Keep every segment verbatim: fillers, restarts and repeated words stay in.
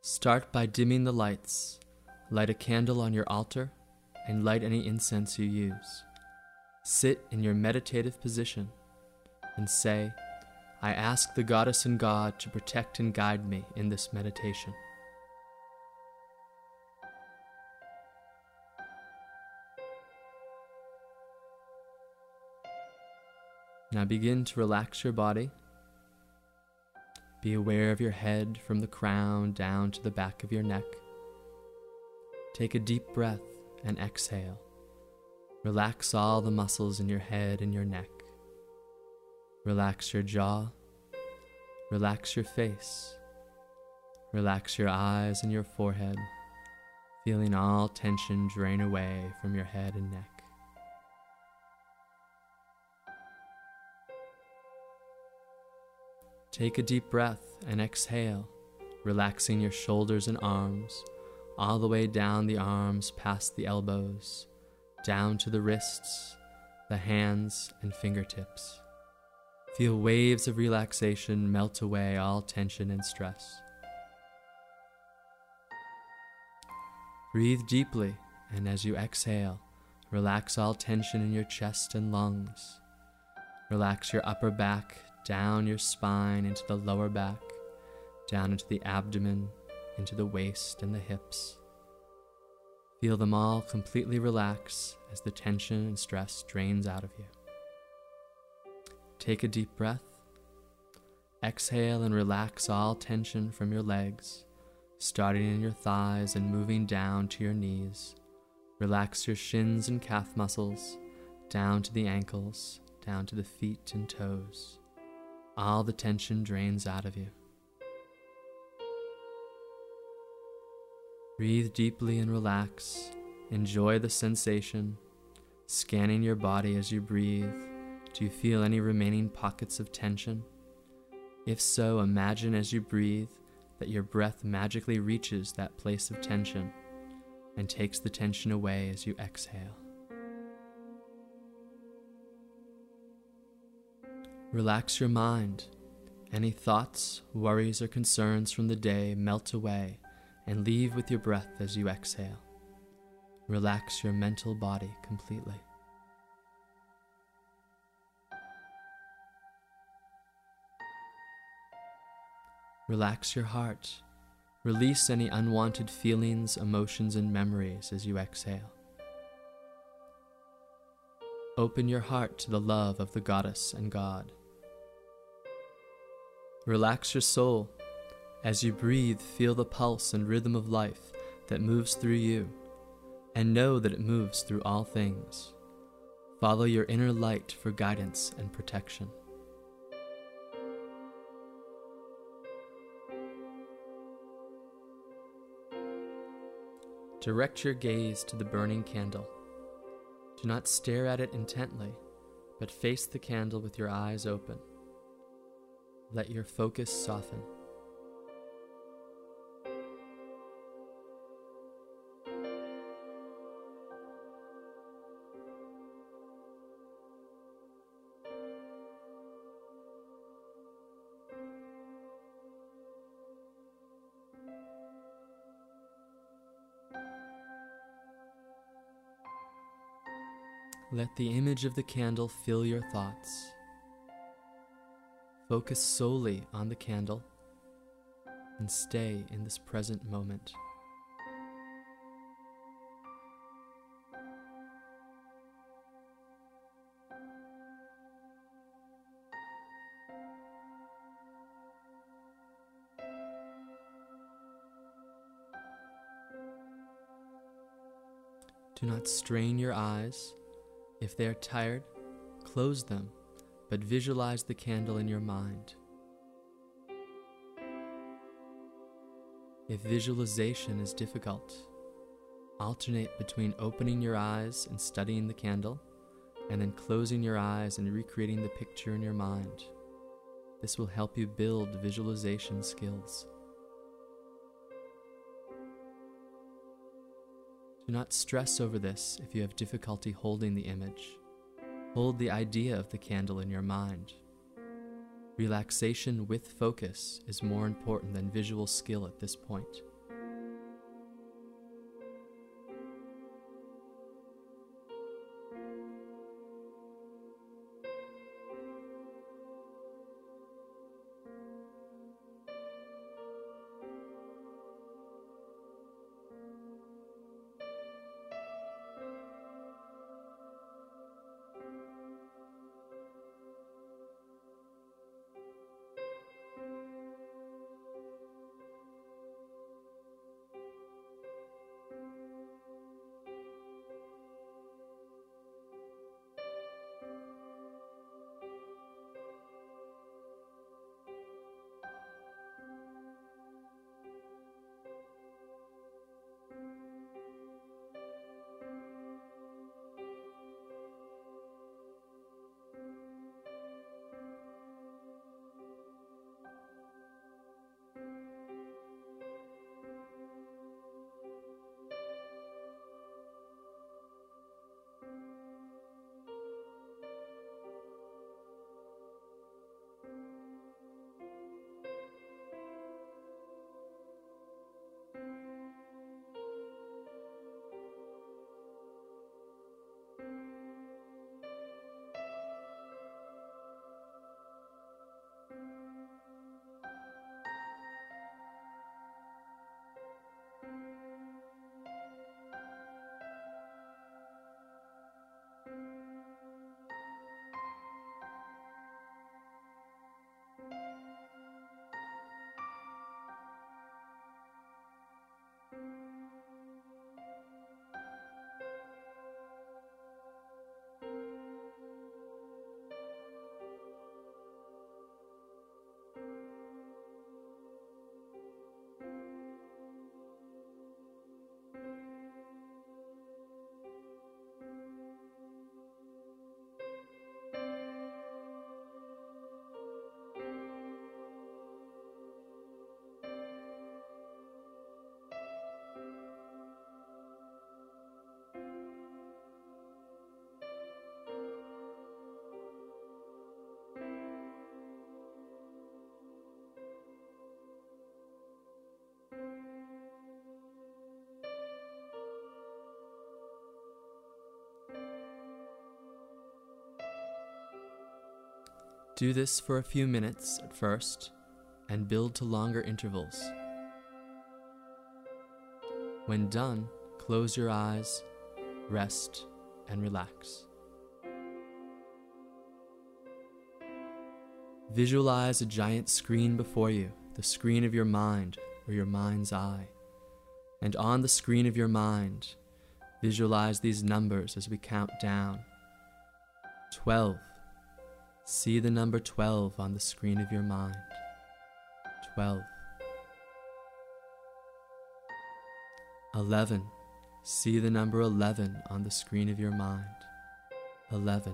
Start by dimming the lights. Light a candle on your altar and light any incense you use. Sit in your meditative position and say, I ask the goddess and God to protect and guide me in this meditation. Now begin to relax your body. Be aware of your head from the crown down to the back of your neck. Take a deep breath and exhale. Relax all the muscles in your head and your neck. Relax your jaw. Relax your face. Relax your eyes and your forehead, feeling all tension drain away from your head and neck. Take a deep breath and exhale, relaxing your shoulders and arms, all the way down the arms past the elbows, down to the wrists, the hands and fingertips. Feel waves of relaxation melt away all tension and stress. Breathe deeply, and as you exhale, relax all tension in your chest and lungs. Relax your upper back, down your spine into the lower back, down into the abdomen, into the waist and the hips. Feel them all completely relax as the tension and stress drains out of you. Take a deep breath. Exhale and relax all tension from your legs, starting in your thighs and moving down to your knees. Relax your shins and calf muscles, down to the ankles, down to the feet and toes. All the tension drains out of you. Breathe deeply and relax. Enjoy the sensation. Scanning your body as you breathe. Do you feel any remaining pockets of tension? If so, imagine as you breathe that your breath magically reaches that place of tension and takes the tension away as you exhale. Relax your mind. Any thoughts, worries, or concerns from the day melt away and leave with your breath as you exhale. Relax your mental body completely. Relax your heart. Release any unwanted feelings, emotions, and memories as you exhale. Open your heart to the love of the goddess and God. Relax your soul. As you breathe, feel the pulse and rhythm of life that moves through you, and know that it moves through all things. Follow your inner light for guidance and protection. Direct your gaze to the burning candle. Do not stare at it intently, but face the candle with your eyes open. Let your focus soften. Let the image of the candle fill your thoughts. Focus solely on the candle and stay in this present moment. Do not strain your eyes. If they are tired, close them, but visualize the candle in your mind. If visualization is difficult, alternate between opening your eyes and studying the candle, and then closing your eyes and recreating the picture in your mind. This will help you build visualization skills. Do not stress over this if you have difficulty holding the image. Hold the idea of the candle in your mind. Relaxation with focus is more important than visual skill at this point. Do this for a few minutes at first, and build to longer intervals. When done, close your eyes, rest, and relax. Visualize a giant screen before you, the screen of your mind or your mind's eye. And on the screen of your mind, visualize these numbers as we count down. twelve. See the number twelve on the screen of your mind. twelve. eleven. See the number eleven on the screen of your mind. eleven.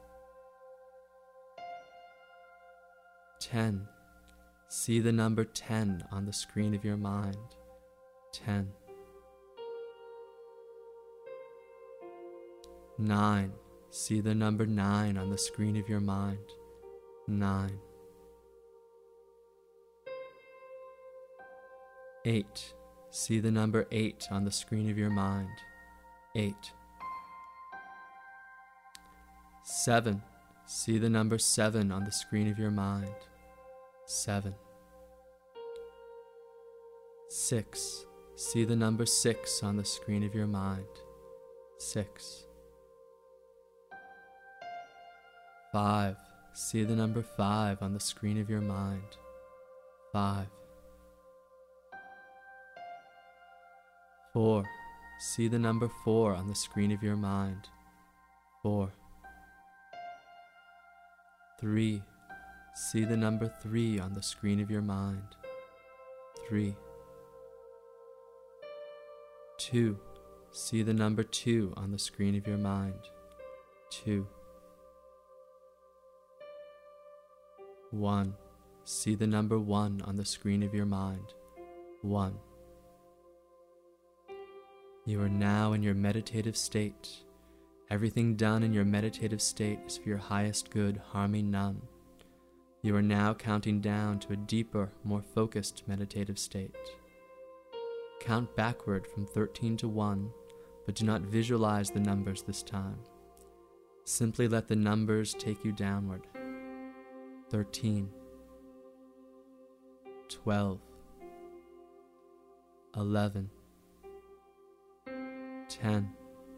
ten. See the number ten on the screen of your mind. ten. nine. See the number nine on the screen of your mind. nine. eight. See the number eight on the screen of your mind. eight. seven. See the number seven on the screen of your mind. seven. six. See the number six on the screen of your mind. six. five. See the number five on the screen of your mind. five. four. See the number four on the screen of your mind. four. three. See the number three on the screen of your mind. three. two. See the number two on the screen of your mind. two. one. See the number one on the screen of your mind. one. You are now in your meditative state. Everything done in your meditative state is for your highest good, harming none. You are now counting down to a deeper, more focused meditative state. Count backward from thirteen to one, but do not visualize the numbers this time. Simply let the numbers take you downward. thirteen. twelve. eleven. ten.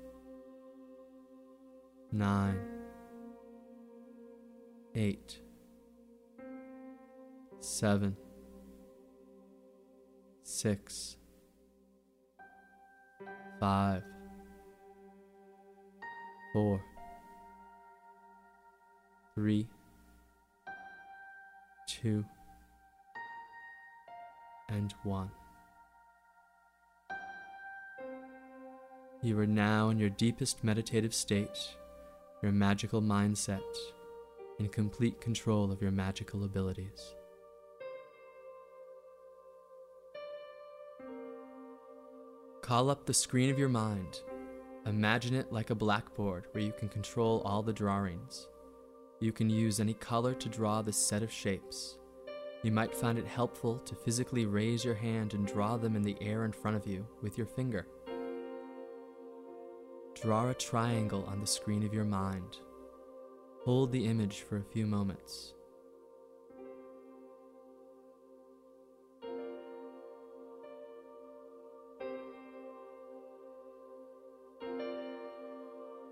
nine. eight. seven. six. five. four. three. two. And one. You are now in your deepest meditative state, your magical mindset, in complete control of your magical abilities. Call up the screen of your mind. Imagine it like a blackboard where you can control all the drawings. You can use any color to draw this set of shapes. You might find it helpful to physically raise your hand and draw them in the air in front of you with your finger. Draw a triangle on the screen of your mind. Hold the image for a few moments.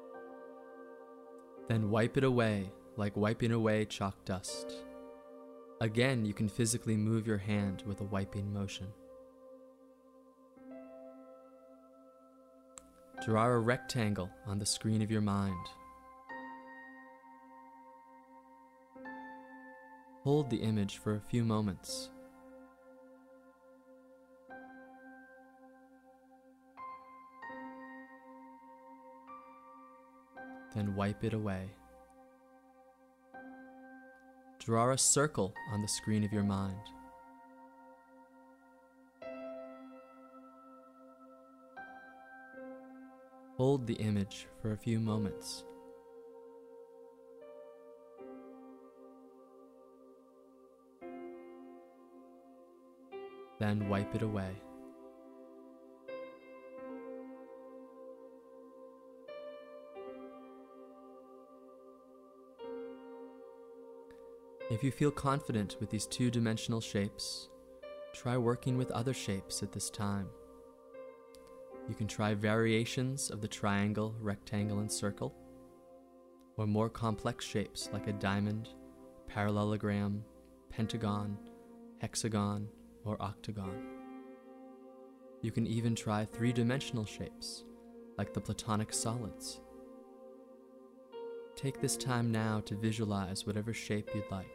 Then wipe it away like wiping away chalk dust. Again, you can physically move your hand with a wiping motion. Draw a rectangle on the screen of your mind. Hold the image for a few moments. Then wipe it away. Draw a circle on the screen of your mind. Hold the image for a few moments. Then wipe it away. If you feel confident with these two-dimensional shapes, try working with other shapes at this time. You can try variations of the triangle, rectangle, and circle, or more complex shapes like a diamond, parallelogram, pentagon, hexagon, or octagon. You can even try three-dimensional shapes like the Platonic solids. Take this time now to visualize whatever shape you'd like.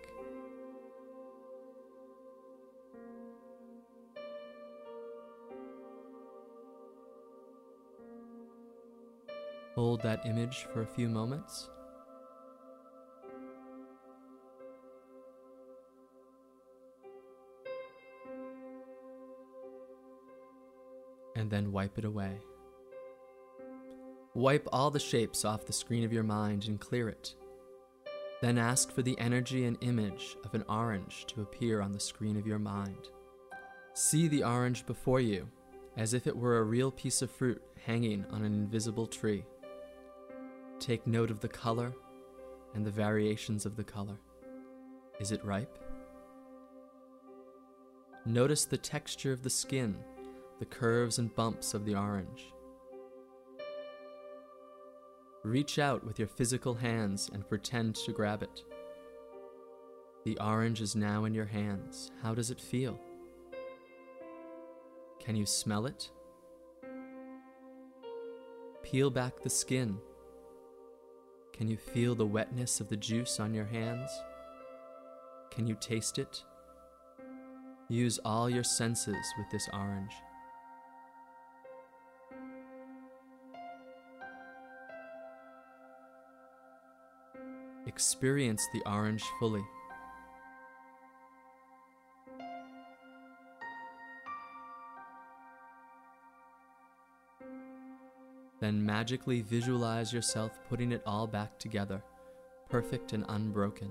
Hold that image for a few moments. And then wipe it away. Wipe all the shapes off the screen of your mind and clear it. Then ask for the energy and image of an orange to appear on the screen of your mind. See the orange before you, as if it were a real piece of fruit hanging on an invisible tree. Take note of the color and the variations of the color. Is it ripe? Notice the texture of the skin, the curves and bumps of the orange. Reach out with your physical hands and pretend to grab it. The orange is now in your hands. How does it feel? Can you smell it? Peel back the skin. Can you feel the wetness of the juice on your hands? Can you taste it? Use all your senses with this orange. Experience the orange fully. Then magically visualize yourself putting it all back together, perfect and unbroken.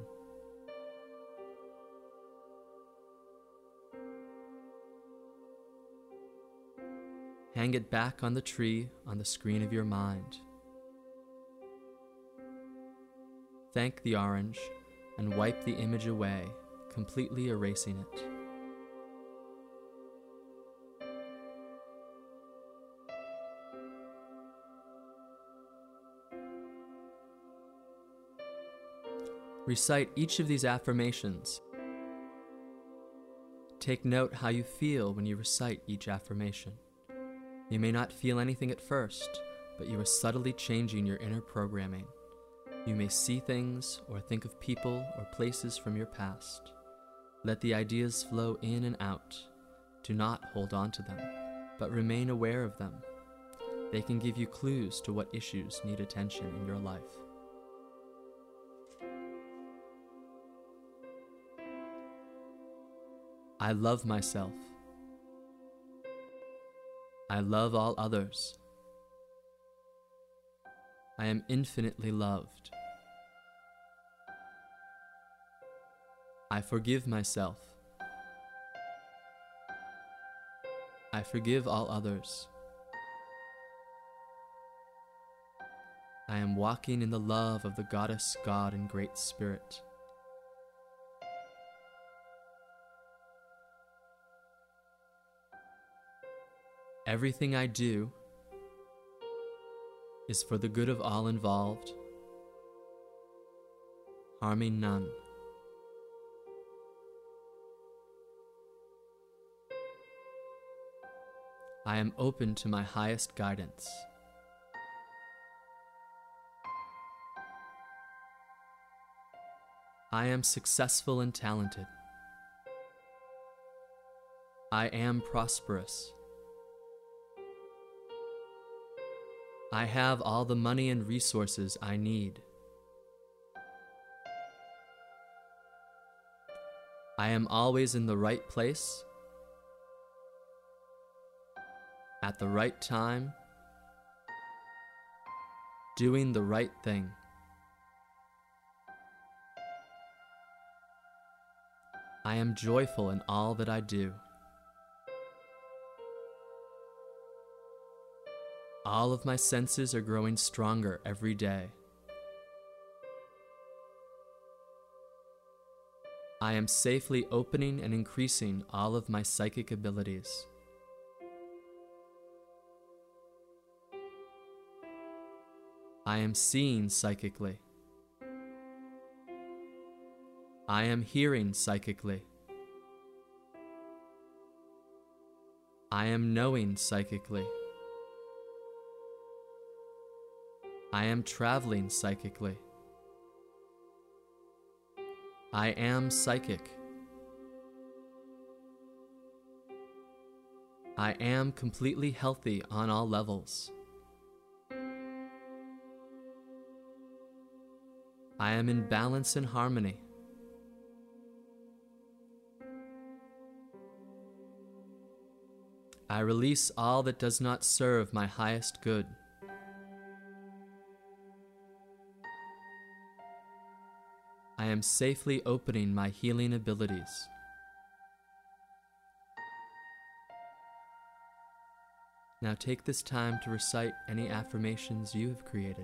Hang it back on the tree on the screen of your mind. Thank the orange and wipe the image away, completely erasing it. Recite each of these affirmations. Take note how you feel when you recite each affirmation. You may not feel anything at first, but you are subtly changing your inner programming. You may see things or think of people or places from your past. Let the ideas flow in and out. Do not hold on to them, but remain aware of them. They can give you clues to what issues need attention in your life. I love myself. I love all others. I am infinitely loved. I forgive myself. I forgive all others. I am walking in the love of the Goddess, God, and Great Spirit. Everything I do is for the good of all involved, harming none. I am open to my highest guidance. I am successful and talented. I am prosperous. I have all the money and resources I need. I am always in the right place, at the right time, doing the right thing. I am joyful in all that I do. All of my senses are growing stronger every day. I am safely opening and increasing all of my psychic abilities. I am seeing psychically. I am hearing psychically. I am knowing psychically. I am traveling psychically. I am psychic. I am completely healthy on all levels. I am in balance and harmony. I release all that does not serve my highest good. I am safely opening my healing abilities. Now take this time to recite any affirmations you have created.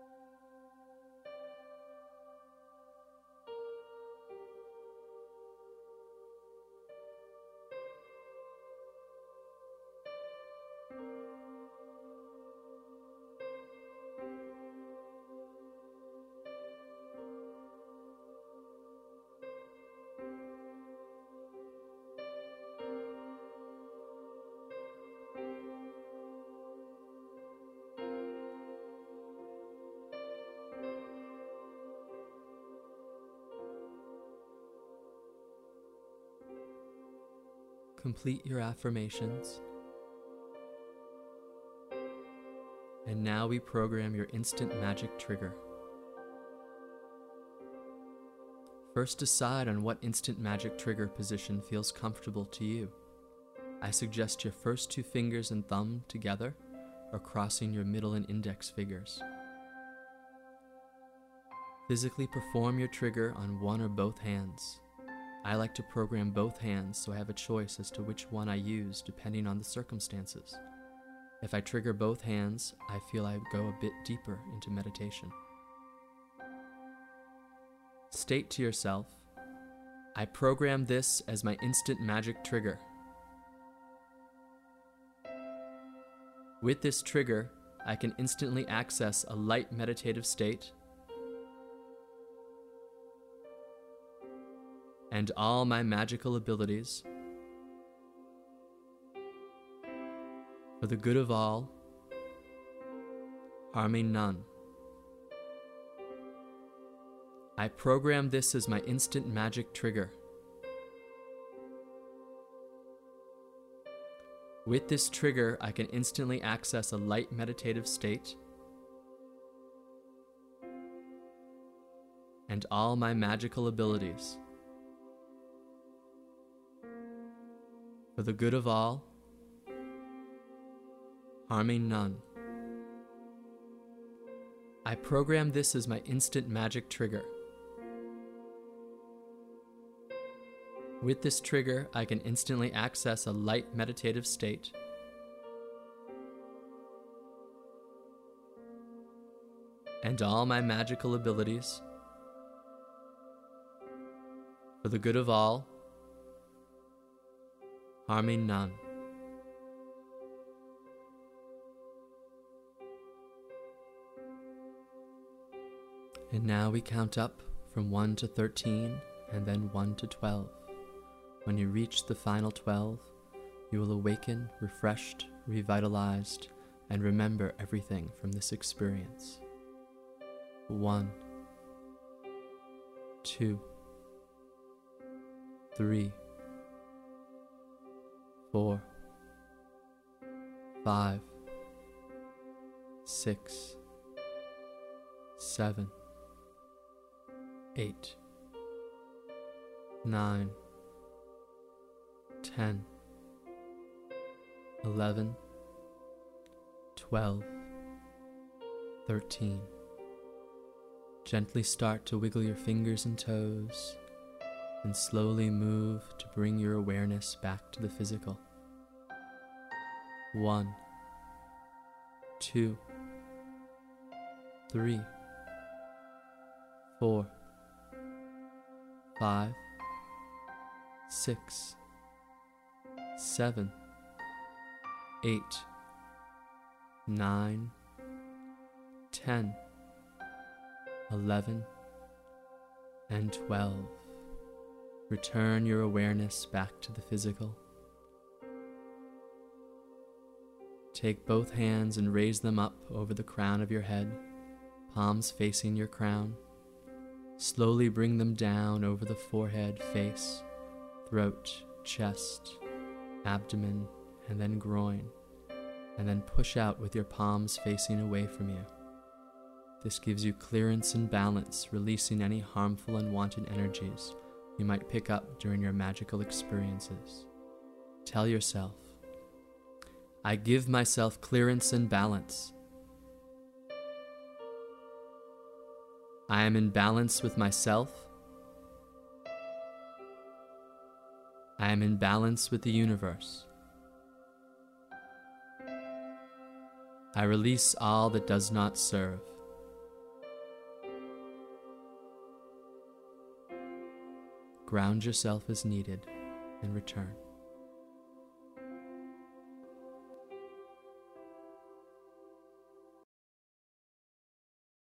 Complete your affirmations. And now we program your instant magic trigger. First, decide on what instant magic trigger position feels comfortable to you. I suggest your first two fingers and thumb together or crossing your middle and index fingers. Physically perform your trigger on one or both hands. I like to program both hands so I have a choice as to which one I use depending on the circumstances. If I trigger both hands, I feel I go a bit deeper into meditation. State to yourself, I program this as my instant magic trigger. With this trigger, I can instantly access a light meditative state and all my magical abilities for the good of all, harming none. I program this as my instant magic trigger. With this trigger, I can instantly access a light meditative state and all my magical abilities for the good of all, harming none. I program this as my instant magic trigger. With this trigger, I can instantly access a light meditative state and all my magical abilities for the good of all, harming none. And now we count up from one to thirteen and then one to twelve. When you reach the final twelve, you will awaken refreshed, revitalized, and remember everything from this experience. One, two, three, four, five, six, seven, eight, nine, ten, eleven, twelve, thirteen. Gently start to wiggle your fingers and toes, and slowly move to bring your awareness back to the physical. One, two, three, four, five, six, seven, eight, nine, ten, eleven, and twelve. Return your awareness back to the physical. Take both hands and raise them up over the crown of your head, palms facing your crown. Slowly bring them down over the forehead, face, throat, chest, abdomen, and then groin, and then push out with your palms facing away from you. This gives you clearance and balance, releasing any harmful and unwanted energies you might pick up during your magical experiences. Tell yourself, I give myself clearance and balance. I am in balance with myself. I am in balance with the universe. I release all that does not serve. Ground yourself as needed and return.